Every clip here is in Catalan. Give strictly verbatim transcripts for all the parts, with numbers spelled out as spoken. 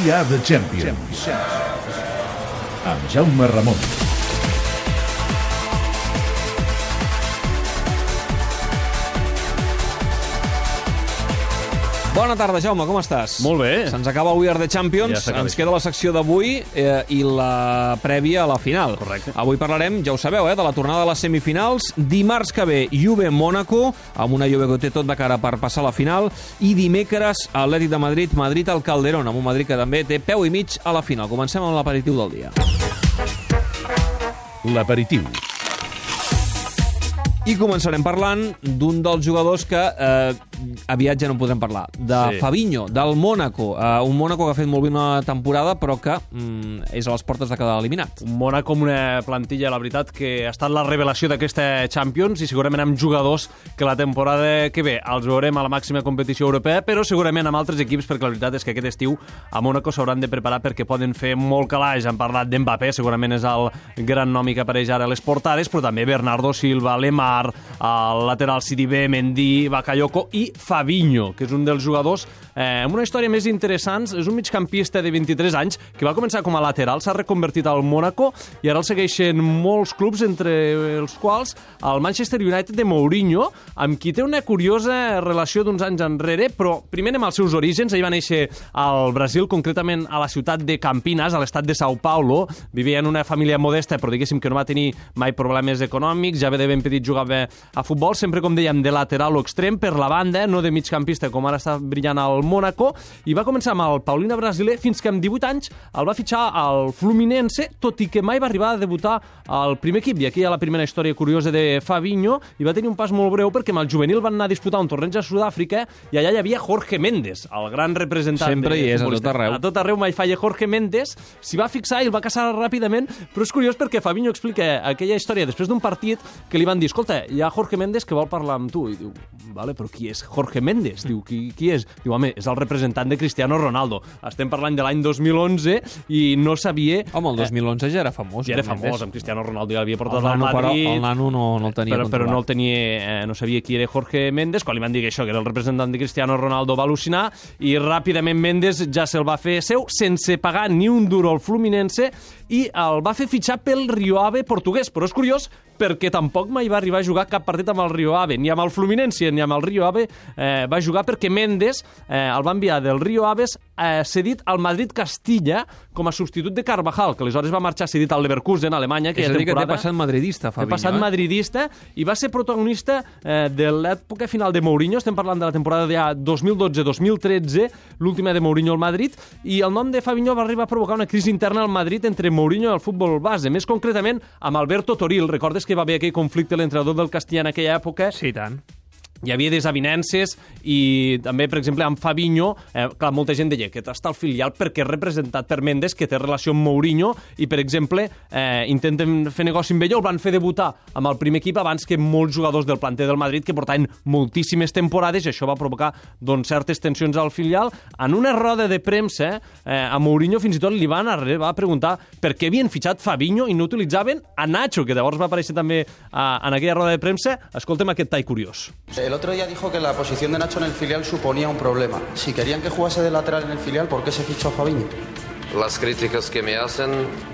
We are the champions. Amb Jaume Ramon. Bona tarda, Jaume, com estàs? Molt bé. Se'ns acaba el We Are the Champions, Ja ens queda la secció d'avui eh, i la prèvia a la final. Correcte. Avui parlarem, ja ho sabeu, eh, de la tornada de les semifinals. Dimarts que ve, Juve-Mónaco, amb una Juve que té tot de cara per passar a la final, i dimecres, Atlètic de Madrid, Madrid al Calderón, amb un Madrid que també té peu i mig a la final. Comencem amb l'aperitiu del dia. L'aperitiu. I començarem parlant d'un dels jugadors que eh, aviat ja no en podrem parlar, de Sí. Fabinho, del Mónaco. Eh, un Mónaco que ha fet molt bé una temporada, però que mm, és a les portes de quedar eliminat. Un Mónaco amb una plantilla, la veritat, que ha estat la revelació d'aquesta Champions i segurament amb jugadors que la temporada que ve els veurem a la màxima competició europea, però segurament amb altres equips, perquè la veritat és que aquest estiu a Mónaco s'hauran de preparar perquè poden fer molt calaix. Han parlat d'Mbappé, segurament és el gran nom que apareix ara a les portades, però també Bernardo Silva, Lemar, el lateral Sidibé, Mendy, Bakayoko i Fabinho, que és un dels jugadors eh, amb una història més interessant. És un migcampista de vint-i-tres anys que va començar com a lateral, s'ha reconvertit al Mónaco i ara el segueixen molts clubs, entre els quals el Manchester United de Mourinho, amb qui té una curiosa relació d'uns anys enrere, però primer anem als seus orígens. Ell va néixer al Brasil, concretament a la ciutat de Campinas, a l'estat de Sao Paulo. Vivia en una família modesta, però diguéssim que no va tenir mai problemes econòmics. Ja ve de ben petit jugava a futbol, sempre, com dèiem, de lateral o extrem per la banda, no de migcampista, com ara està brillant al Mónaco, i va començar amb el Paulina brasiler fins que amb divuit anys el va fitxar al Fluminense, tot i que mai va arribar a debutar al primer equip. I aquí hi ha la primera història curiosa de Fabinho, i va tenir un pas molt breu perquè amb el juvenil van anar a disputar un torneig a Sud-àfrica i allà hi havia Jorge Méndez, el gran representant. Sempre hi és, a tot arreu. A tot arreu mai falla Jorge Méndez, s'hi va fixar i el va caçar ràpidament, però és curiós perquè Fabinho explica aquella història després d'un partit que li van dir: escolta, hi ha Jorge Méndez que vol parlar amb tu. I diu: vale, però qui és Jorge Méndez? Diu, qui, qui és? Diu, home, és el representant de Cristiano Ronaldo. Estem parlant de l'any dos mil onze i no sabia... Home, el dos mil onze ja era famós. Ja era no? famós, amb Cristiano Ronaldo ja l'havia portat el al nano, Madrid. Però el nano no, no el tenia però, però controlat. no el tenia, eh, no sabia qui era Jorge Méndez. Quan li van dir que això, que era el representant de Cristiano Ronaldo, va al·lucinar i ràpidament Méndez ja se'l va fer seu sense pagar ni un duro al Fluminense i el va fer fitxar pel Rio Ave portuguès. Però és curiós perquè tampoc mai va arribar a jugar cap partit amb el Rio Ave, ni amb el Fluminense ni amb el Rio Ave eh, va jugar, perquè Méndez eh, el va enviar del Rio Aves eh, cedit al Madrid Castilla com a substitut de Carvajal, que aleshores va marxar cedit al Leverkusen, a Alemanya. És a dir, que té passat madridista, Fabinho. Té passat eh? madridista i va ser protagonista eh, de l'època final de Mourinho. Estem parlant de la temporada de dos mil dotze dos mil tretze, l'última de Mourinho al Madrid, i el nom de Fabinho va arribar a provocar una crisi interna al Madrid entre Mourinho i el futbol base, més concretament amb Alberto Toril. Recordes que va haver aquell conflicte l'entrenador del Castilla en aquella època? Sí, tant. Hi havia desavinences i també, per exemple, amb Fabinho, eh, clar, molta gent deia que està al filial perquè és representat per Méndez, que té relació amb Mourinho, i, per exemple, eh, intenten fer negoci amb ell, el van fer debutar amb el primer equip abans que molts jugadors del planter del Madrid, que portaven moltíssimes temporades, i això va provocar doncs, certes tensions al filial. En una roda de premsa, eh, a Mourinho fins i tot li van arribar a preguntar per què havien fitxat Fabinho i no utilitzaven a Nacho, que llavors va aparèixer també eh, en aquella roda de premsa. Escoltem aquest tall curiós. El otro día dijo que la posición de Nacho en el filial suponía un problema. Si querían que jugase de lateral en el filial, ¿por qué se fichó a Fabinho? Las críticas que me hacen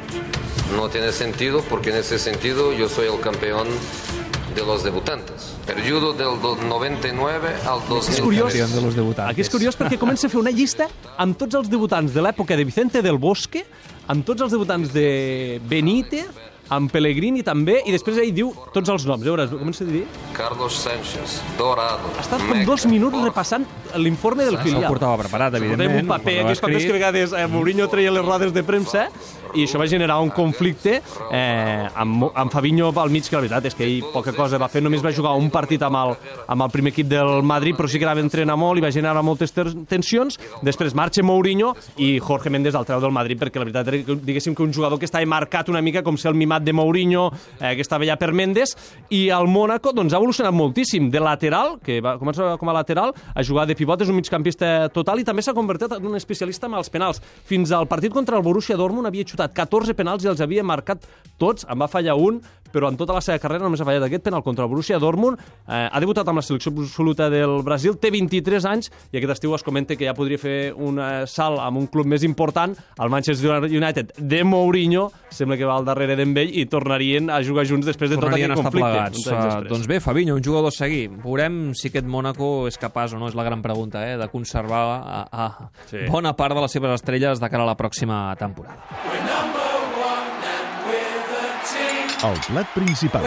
no tienen sentido, porque en ese sentido yo soy el campeón de los debutantes. Periodo del noventa i nou al dos mil curiós. tres. De los debutantes. Aquí és curiós perquè comença a fer una llista amb tots els debutants de l'època de Vicente del Bosque, amb tots els debutants de Benítez, amb Pellegrini també, i després ell diu tots els noms. A veure, comença a dir... Carlos Sánchez, Dorado, Ha estat com dos minuts repassant l'informe del filial. Se'l portava preparat, evidentment. Portem un paper, aquells papers que a vegades eh, Mourinho treia les rodes de premsa, i això va generar un conflicte eh, amb, amb Fabinho al mig, que la veritat és que ell poca cosa va fer, només va jugar un partit amb el, amb el primer equip del Madrid, però sí que anava a entrenar molt i va generar moltes tensions. Després marxa Mourinho i Jorge Méndez el treu del Madrid, perquè la veritat era, diguéssim, que un jugador que estava marcat una mica com ser el mimat de Mourinho, eh, que estava allà per Méndez, i el Mónaco doncs, ha evolucionat moltíssim. De lateral, que va començar com a lateral, a jugar de pivot, és un migcampista total, i també s'ha convertit en un especialista amb els penals. Fins al partit contra el Borussia Dortmund havia xutat catorze penals i els havia marcat tots, en va fallar un, però en tota la seva carrera només ha fallat aquest penal contra el Borussia Dortmund. Eh, ha debutat amb la selecció absoluta del Brasil, té vint-i-tres anys i aquest estiu es comenta que ja podria fer un salt amb un club més important, el Manchester United de Mourinho, sembla que va al darrere d'en ell i tornarien a jugar junts després de tot aquest conflicte. Uh, doncs bé, Fabinho, un jugador a seguir. Veurem si aquest Mónaco és capaç o no, és la gran pregunta, eh, de conservar a, a sí. bona part de les seves estrelles de cara a la pròxima temporada. El plat principal.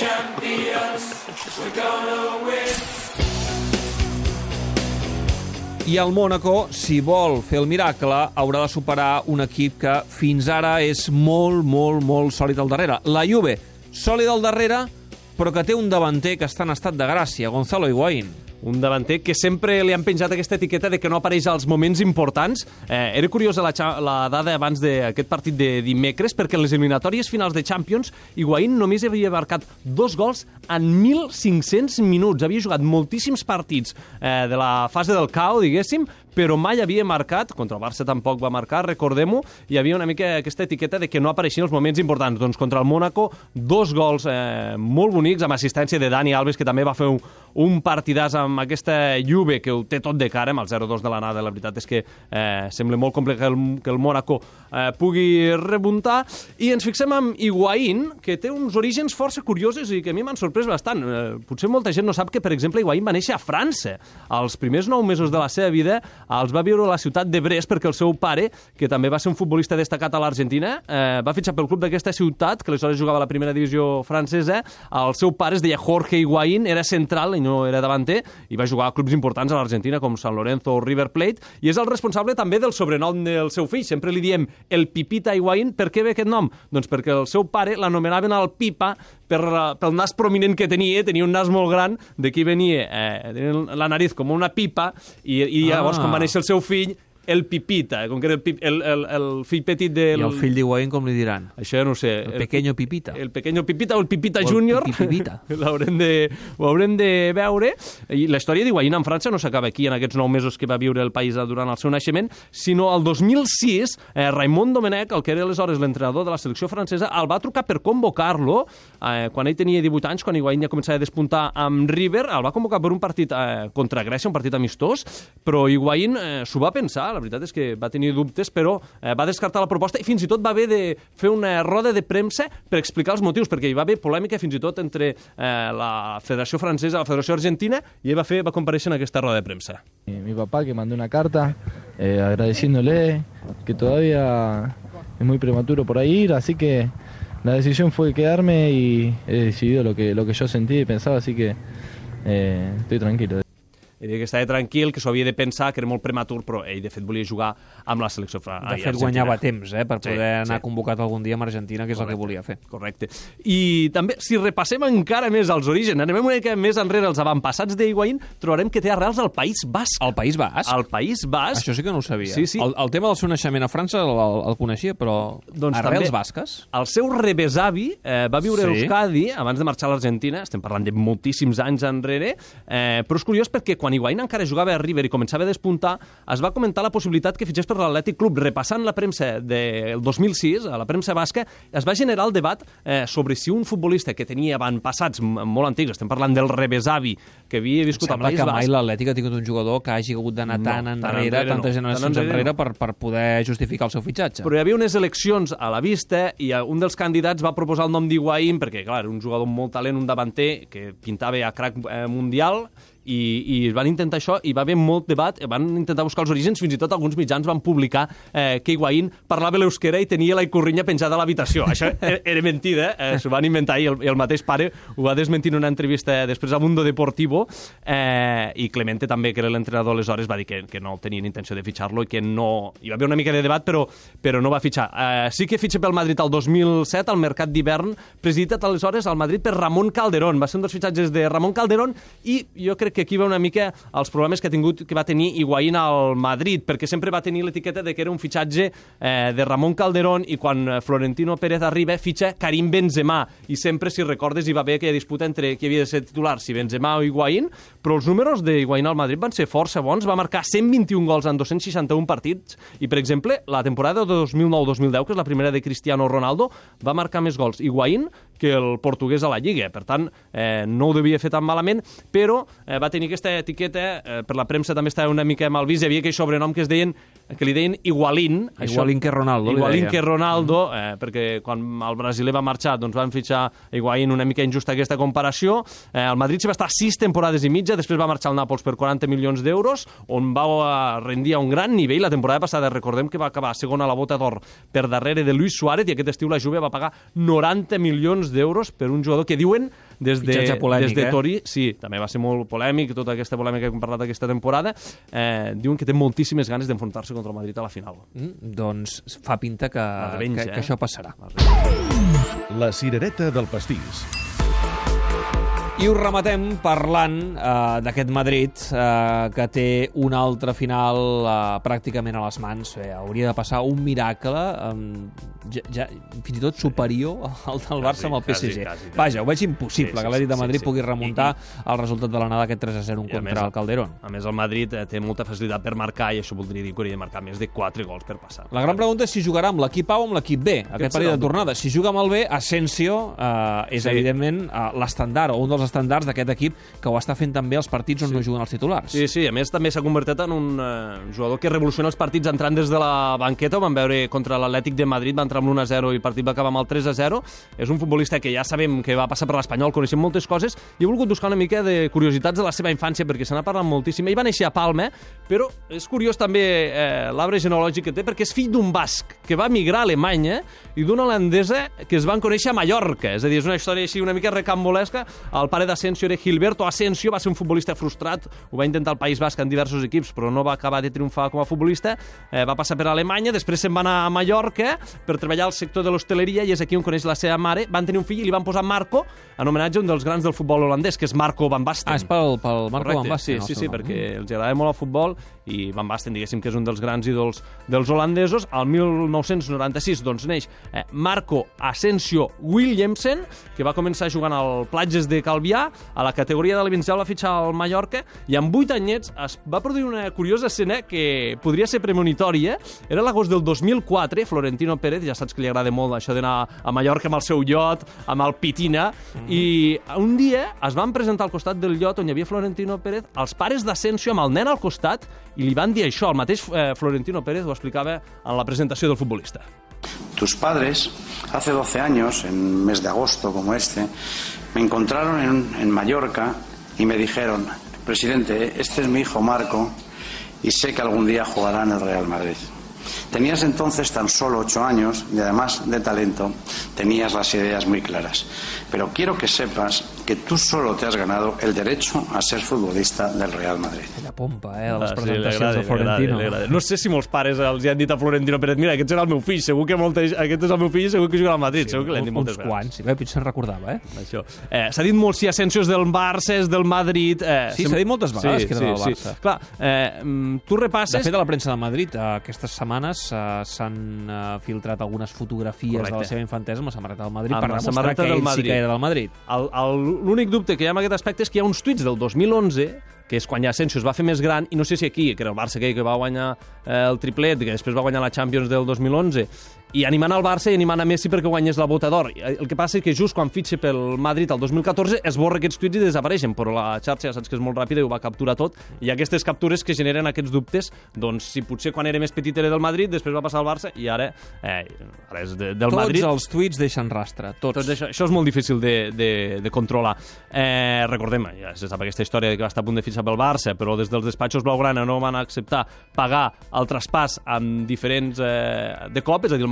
I el Mónaco, si vol fer el miracle, haurà de superar un equip que fins ara és molt, molt, molt sòlid al darrere. La Juve, sòlid al darrere, però que té un davanter que està en estat de gràcia, Gonzalo Higuaín. Un davanter que sempre li han penjat aquesta etiqueta de que no apareix als moments importants. Eh, era curiosa la, la dada abans d'aquest partit de dimecres, perquè en les eliminatòries finals de Champions, Higuaín només havia marcat dos gols en mil cinc-cents minuts. Havia jugat moltíssims partits eh, de la fase del caos, diguéssim, però mai havia marcat, contra el Barça tampoc va marcar, recordem-ho, hi havia una mica aquesta etiqueta de que no apareixien els moments importants. Doncs contra el Mónaco, dos gols eh, molt bonics, amb assistència de Dani Alves, que també va fer un, un partidàs amb aquesta Juve, que ho té tot de cara, amb el zero dos de l'anada. La veritat és que eh, sembla molt complicat que el, que el Mónaco eh, pugui rebuntar. I ens fixem en Higuaín, que té uns orígens força curiosos i que a mi m'han sorprès bastant. Eh, potser molta gent no sap que, per exemple, Higuaín va néixer a França. Els primers nou mesos de la seva vida els va viure a la ciutat de Brest perquè el seu pare, que també va ser un futbolista destacat a l'Argentina, eh, va fitxar pel club d'aquesta ciutat, que aleshores jugava a la primera divisió francesa. El seu pare es deia Jorge Higuaín, era central i no era davanter, i va jugar a clubs importants a l'Argentina com San Lorenzo o River Plate, i és el responsable també del sobrenom del seu fill. Sempre li diem el Pipita Higuaín. Per què ve aquest nom? Doncs perquè el seu pare l'anomenaven el Pipa per, pel nas prominent que tenia, tenia un nas molt gran, d'aquí venia eh, tenia la nariz com una pipa, i, i llavors ah. quan va néixer el seu fill, el Pipita, com que era el, pip, el, el, el fill petit del... I el fill d'Higuaín com li diran? Això ja no ho sé. El, el pequeño Pipita. El pequeño Pipita o el Pipita o Júnior. El Pipita. L'haurem de, ho haurem de veure. I la història d'Higuaín en França no s'acaba aquí, en aquests nou mesos que va viure el país durant el seu naixement, sinó el dos mil sis, eh, Raymond Domenech, el que era aleshores l'entrenador de la selecció francesa, el va trucar per convocar-lo, eh, quan ell tenia divuit anys, quan Higuaín ja començava a despuntar amb River, el va convocar per un partit eh, contra Grècia, un partit amistós, però Higuaín eh, s'ho va pensar. La veritat és que va tenir dubtes, però eh, va descartar la proposta i fins i tot va haver de fer una roda de premsa per explicar els motius, perquè hi va haver polèmica fins i tot entre eh, la Federació Francesa i la Federació Argentina, i ell va, fer, va comparèixer en aquesta roda de premsa. Mi papá, que mandó una carta eh, agradeciéndole que todavía es muy prematuro por ahí ir, así que la decisión fue quedarme y he decidido lo que, lo que yo sentí y pensaba, así que eh, estoy tranquilo. Ell que estava tranquil, que s'ho havia de pensar, que era molt prematur, però ell, de fet, volia jugar amb la selecció francesa. De fet, guanyava temps, eh, per poder sí, anar sí. convocat algun dia amb Argentina, que és Correcte. el que volia fer. Correcte. I també, si repassem encara més els orígens, anem una mica més enrere els avantpassats d'Higuaín, trobarem que té arrels al País Basc. Al País Basc? Al País Basc. Això sí que no ho sabia. Sí, sí. El, el tema del seu naixement a França el, el, el coneixia, però doncs arrels també, basques? El seu rebesavi eh, va viure sí. a Euskadi abans de marxar a l'Argentina, estem parlant de moltíssims anys enrere, eh, però és curiós perquè quan Higuaín encara jugava a River i començava a despuntar, es va comentar la possibilitat que fitxés per l'Atlètic Club. Repassant la premsa del dos mil sis, a la premsa basca, es va generar el debat eh, sobre si un futbolista que tenia avantpassats molt antics, estem parlant del rebesavi, que havia viscut al País Basc... Sembla que mai l'Atlètic ha tingut un jugador que hagi hagut d'anar tan no, enrere, enrere tantes no. generacions enrere, enrere per, per poder justificar el seu fitxatge. Però hi havia unes eleccions a la vista i un dels candidats va proposar el nom d'Higuaín perquè, clar, era un jugador amb molt talent, un davanter que pintava a crack eh, mundial, i, i van intentar això i va haver molt debat, van intentar buscar els orígens, fins i tot alguns mitjans van publicar eh, que Higuaín parlava l'euskera i tenia la ikurriña penjada a l'habitació. Això era, era mentida, eh, s'ho van inventar i el, i el mateix pare ho va desmentir en una entrevista després a Mundo Deportivo, eh, i Clemente també, que era l'entrenador aleshores, va dir que, que no tenien intenció de fitxar-lo i que no... Hi va haver una mica de debat, però, però no va fitxar. Eh, sí que fitxa pel Madrid el dos mil set, al mercat d'hivern, presidit aleshores al Madrid per Ramon Calderón. Va ser un dels fitxatges de Ramon Calderón i jo crec crec que aquí va una mica els problemes que ha tingut, que va tenir Higuaín al Madrid, perquè sempre va tenir l'etiqueta de que era un fitxatge eh, de Ramon Calderón, i quan Florentino Pérez arriba fitxa Karim Benzema, i sempre, si recordes, hi va haver aquella disputa entre qui havia de ser titular, si Benzema o Higuaín, però els números de Higuaín al Madrid van ser força bons, va marcar cent vint-i-un gols en dos-cents seixanta-un partits, i per exemple, la temporada de dos mil nou dos mil deu, que és la primera de Cristiano Ronaldo, va marcar més gols Higuaín que el portuguès a la Lliga. Per tant, eh, no ho devia fer tan malament, però eh, va tenir aquesta etiqueta, eh, per la premsa també estava una mica mal vist, hi havia aquell sobrenom que es deien, que li deien Igualín. Igualín això, que Ronaldo. Igualín que Ronaldo, eh, perquè quan el brasiler va marxar doncs van fitxar Higuaín, una mica injusta aquesta comparació. Eh, el Madrid se va estar sis temporades i mitja, després va marxar al Nàpols per quaranta milions d'euros, on va rendir a un gran nivell. La temporada passada, recordem que va acabar segona a la Bota d'Or per darrere de Luis Suárez, i aquest estiu la Juve va pagar noranta milions d'euros per un jugador que diuen des de, polèmic, des de eh? Torí, sí, també va ser molt polèmic, tota aquesta polèmica que hem parlat aquesta temporada, eh, diuen que té moltíssimes ganes d'enfrontar-se contra el Madrid a la final. Mm, doncs fa pinta que, revenja, que, eh? que això passarà. La cirereta del pastís. I ho rematem parlant eh, d'aquest Madrid eh, que té una altra final eh, pràcticament a les mans. Eh, hauria de passar un miracle eh, ja, ja, fins i tot superior al del Barça amb el P S G. Quasi, quasi, Vaja, ho veig impossible, sí, sí, que l'Atlètic de Madrid sí, sí. pugui remuntar I, i... el resultat de l'anada aquest tres a zero contra més, el Calderón. A més, el Madrid eh, té molta facilitat per marcar, i això voldria dir que hauria de marcar més de quatre gols per passar. La gran pregunta és si jugarà amb l'equip A o amb l'equip B, aquest, aquest partit de tornada. Si juga amb el B, Asensio eh, és sí. evidentment eh, l'estandard, o un dels estàndards d'aquest equip que ho està fent també els partits on sí. no juguen els titulars. Sí, sí, a més també s'ha convertit en un uh, jugador que revoluciona els partits entrant des de la banqueta. Ho vam veure contra l'Atlètic de Madrid, va entrar amb l'un a zero i el partit va acabar amb el tres a zero. És un futbolista que ja sabem que va passar per l'Espanyol, coneixem moltes coses, i he volgut buscar una mica de curiositats de la seva infància, perquè se n'ha parlat moltíssim. Ell va néixer a Palma, però és curiós també eh, l'arbre genealògic que té, perquè és fill d'un basc que va migrar a Alemanya i d'una holandesa que es van conèixer a Mallorca. És a dir, és una història així una mica recambolesca. El pare d'Asensio era Gilberto Asensio, va ser un futbolista frustrat, ho va intentar al País Basc en diversos equips, però no va acabar de triomfar com a futbolista. Eh, va passar per Alemanya, després se'n va anar a Mallorca per treballar al sector de l'hostaleria, i és aquí on coneix la seva mare. Van tenir un fill i li van posar Marco, en homenatge a un dels grans del futbol holandès, que és Marco van Basten. Ah, és pel, pel Marco Correcte. van Basten. Sí, sí, sí, perquè els agrada molt el futbol, i Van Basten, diguéssim, que és un dels grans ídols dels holandesos. Al mil nou-cents noranta-sis doncs, neix eh, Marco Asensio Williamsen, que va començar jugant al Platges de Calvià, a la categoria de l'Avincel va fitxar al Mallorca, i amb vuit anyets es va produir una curiosa escena que podria ser premonitòria. Era l'agost del dos mil quatre, Florentino Pérez, ja saps que li agrada molt això d'anar a Mallorca amb el seu iot, amb el Pitina, mm. i un dia es van presentar al costat del iot on hi havia Florentino Pérez, els pares d'Asensio amb el nen al costat, i li van dir això. El mateix eh, Florentino Pérez ho explicava en la presentació del futbolista. Tus padres, hace doce años, en un mes de agosto como este, me encontraron en, en Mallorca y me dijeron: presidente, este es mi hijo Marco y sé que algún día jugará en el Real Madrid. Tenías entonces tan solo ocho años y además de talento tenías las ideas muy claras. Pero quiero que sepas que tú solo te has ganado el derecho a ser futbolista del Real Madrid. La pompa, eh, de les ah, presentacions sí, de Florentino. Li agrada, li No sé si molts pares els han dit a Florentino Pérez: mira, aquest serà el meu fill, segur que molta, aquest és el meu fill i segur que jugarà al Madrid. Sí, segur que l'han dit moltes uns quants, sí, potser se'n recordava, eh? Això. Eh, s'ha dit molt si Asensio és del Barça, és del Madrid... Eh, sí, sem... s'ha dit moltes vegades sí, que era sí, del Barça. Sí. Clar, eh, tu repasses... De fet, a la premsa del Madrid, eh, aquestes setmanes eh, s'han eh, filtrat algunes fotografies Correcte. de la seva infantesa amb la samarreta del Madrid, amb per demostrar que ell sí que era del Madrid. L'únic dubte que hi ha en aquest aspecte és que hi ha uns tuits del dos mil onze, que és quan ja Asensio es va fer més gran, i no sé si aquí, que era el Barça aquell que va guanyar eh, el triplet, que després va guanyar la Champions del dos mil onze, i animant al Barça i animant a Messi perquè guanyés la Bota d'Or. El que passa és que just quan fitxa pel Madrid el dos mil catorze esborra aquests tuits i desapareixen, però la xarxa ja saps que és molt ràpida i ho va capturar tot, i aquestes captures que generen aquests dubtes, doncs si potser quan era més petit era del Madrid, després va passar al Barça i ara, eh, ara és de, del tots Madrid. Tots els tuits deixen rastre, tots. tots això, això és molt difícil de, de, de controlar. Eh, recordem, ja se sap aquesta història que va estar a punt de fitxar pel Barça, però des dels despatxos blaugrana no van acceptar pagar el traspàs amb diferents eh, de cop, és a dir, el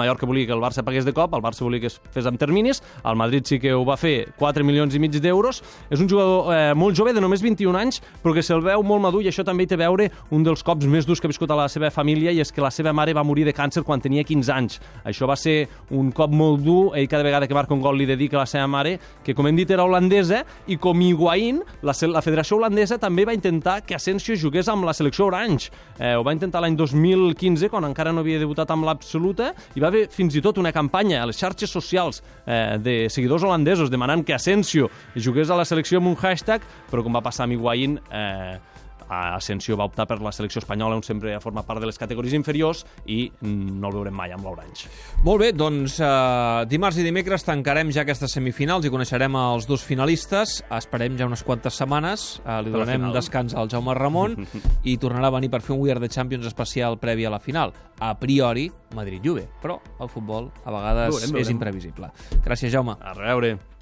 Mallorca volia que el Barça pagués de cop, el Barça volia que es fes amb terminis, el Madrid sí que ho va fer quatre milions i mig d'euros. És un jugador eh, molt jove, de només vint-i-un anys, però que se'l veu molt madur, i això també té a veure un dels cops més durs que ha viscut a la seva família, i és que la seva mare va morir de càncer quan tenia quinze anys. Això va ser un cop molt dur. Ell cada vegada que marca un gol li dedica a la seva mare, que com hem dit era holandesa, i com Higuaín, la, la Federació Holandesa també va intentar que Asensio jugués amb la selecció Orange. Eh, ho va intentar l'any dos mil quinze, quan encara no havia debutat amb l'absoluta, i va haver fins i tot una campanya a les xarxes socials eh, de seguidors holandesos demanant que Asensio jugués a la selecció amb un hashtag, però com va passar amb Higuaín, eh, Asensio va optar per la selecció espanyola, on sempre ha format part de les categories inferiors, i no el veurem mai amb l'Orange. Molt bé, doncs eh, dimarts i dimecres tancarem ja aquestes semifinals i coneixerem els dos finalistes. Esperem ja unes quantes setmanes, eh, li donem descans al Jaume Ramon i tornarà a venir per fer un We Are the Champions especial previ a la final. A priori, Madrid-Juve, però el futbol a vegades veurem, veurem. és imprevisible. Gràcies, Jaume. A reveure.